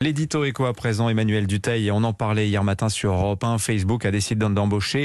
L'édito éco à présent, Emmanuel Dutheil, et on en parlait hier matin sur Europe 1. Facebook a décidé d'embaucher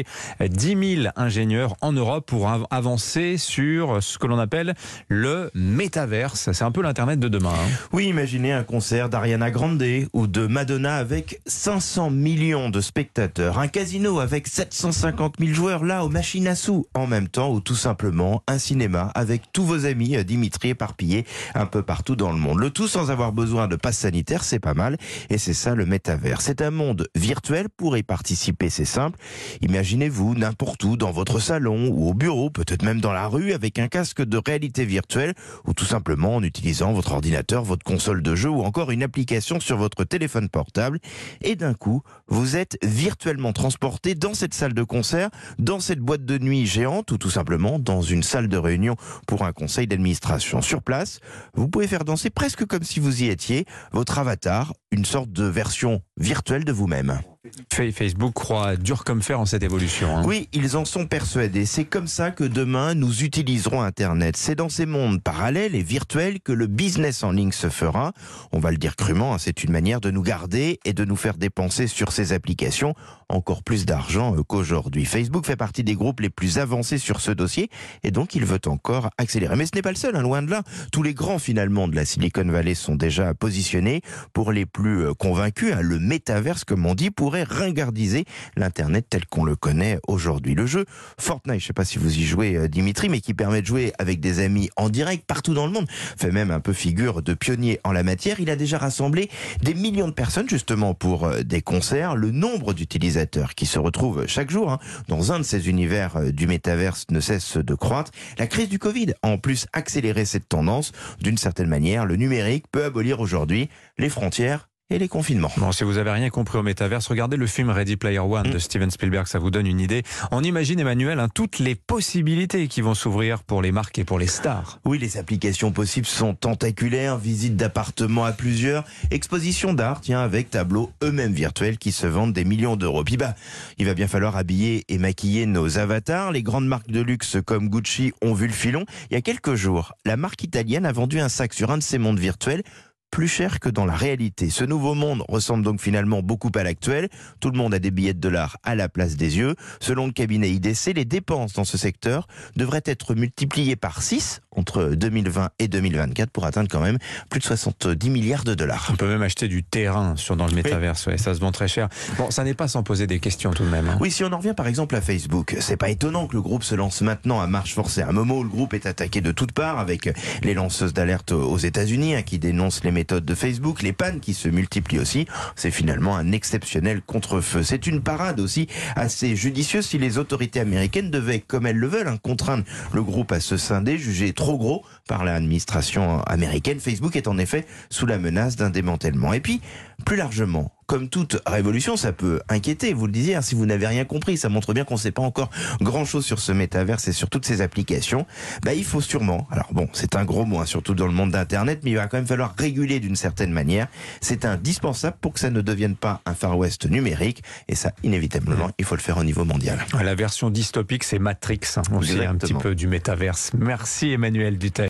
10 000 ingénieurs en Europe pour avancer sur ce que l'on appelle le métaverse. C'est un peu l'Internet de demain. Oui, imaginez un concert d'Ariana Grande ou de Madonna avec 500 millions de spectateurs, un casino avec 750 000 joueurs là aux machines à sous en même temps, ou tout simplement un cinéma avec tous vos amis Dimitri éparpillés un peu partout dans le monde. Le tout sans avoir besoin de passe sanitaire, c'est pas mal. Et c'est ça le métavers. C'est un monde virtuel. Pour y participer, c'est simple. Imaginez-vous n'importe où, dans votre salon ou au bureau, peut-être même dans la rue, avec un casque de réalité virtuelle, ou tout simplement en utilisant votre ordinateur, votre console de jeu ou encore une application sur votre téléphone portable. Et d'un coup, vous êtes virtuellement transporté dans cette salle de concert, dans cette boîte de nuit géante ou tout simplement dans une salle de réunion pour un conseil d'administration. Sur place, vous pouvez faire danser presque comme si vous y étiez votre avatar, une sorte de version virtuelle de vous-même. Facebook croit dur comme fer en cette évolution. Oui, ils en sont persuadés. C'est comme ça que demain, nous utiliserons Internet. C'est dans ces mondes parallèles et virtuels que le business en ligne se fera. On va le dire crûment, c'est une manière de nous garder et de nous faire dépenser sur ces applications encore plus d'argent qu'aujourd'hui. Facebook fait partie des groupes les plus avancés sur ce dossier et donc il veut encore accélérer. Mais ce n'est pas le seul, loin de là. Tous les grands finalement de la Silicon Valley sont déjà positionnés. Pour les plus convaincus, le métaverse, comme on dit, pourrait ringardiser l'Internet tel qu'on le connaît aujourd'hui. Le jeu Fortnite, je ne sais pas si vous y jouez Dimitri, mais qui permet de jouer avec des amis en direct partout dans le monde, fait même un peu figure de pionnier en la matière. Il a déjà rassemblé des millions de personnes justement pour des concerts. Le nombre d'utilisateurs qui se retrouvent chaque jour dans un de ces univers du métaverse ne cesse de croître. La crise du Covid a en plus accéléré cette tendance. D'une certaine manière, le numérique peut abolir aujourd'hui les frontières et les confinements. Bon, si vous n'avez rien compris au métaverse, regardez le film Ready Player One de Steven Spielberg, ça vous donne une idée. On imagine, Emmanuel, toutes les possibilités qui vont s'ouvrir pour les marques et pour les stars. Oui, les applications possibles sont tentaculaires, visites d'appartements à plusieurs, expositions d'art, avec tableaux eux-mêmes virtuels qui se vendent des millions d'euros. Puis il va bien falloir habiller et maquiller nos avatars. Les grandes marques de luxe comme Gucci ont vu le filon. Il y a quelques jours, la marque italienne a vendu un sac sur un de ces mondes virtuels plus cher que dans la réalité. Ce nouveau monde ressemble donc finalement beaucoup à l'actuel. Tout le monde a des billets de dollars à la place des yeux. Selon le cabinet IDC, les dépenses dans ce secteur devraient être multipliées par 6 entre 2020 et 2024 pour atteindre quand même plus de 70 milliards de dollars. On peut même acheter du terrain dans le métaverse, ça se vend très cher. Bon, ça n'est pas sans poser des questions tout de même. Oui, si on en revient par exemple à Facebook, c'est pas étonnant que le groupe se lance maintenant à marche forcée. À un moment où le groupe est attaqué de toutes parts avec les lanceuses d'alerte aux États-Unis qui dénoncent les méthodes de Facebook, les pannes qui se multiplient aussi. C'est finalement un exceptionnel contre-feu. C'est une parade aussi assez judicieuse si les autorités américaines devaient, comme elles le veulent, contraindre le groupe à se scinder, jugé trop gros par l'administration américaine. Facebook est en effet sous la menace d'un démantèlement. Et puis, plus largement, comme toute révolution, ça peut inquiéter. Vous le disiez, si vous n'avez rien compris, ça montre bien qu'on ne sait pas encore grand-chose sur ce métaverse et sur toutes ces applications. Il faut sûrement, alors bon, c'est un gros mot, surtout dans le monde d'Internet, mais il va quand même falloir réguler d'une certaine manière. C'est indispensable pour que ça ne devienne pas un Far West numérique. Et ça, inévitablement, il faut le faire au niveau mondial. La version dystopique, c'est Matrix, aussi un petit peu du métaverse. Merci Emmanuel Dutheil.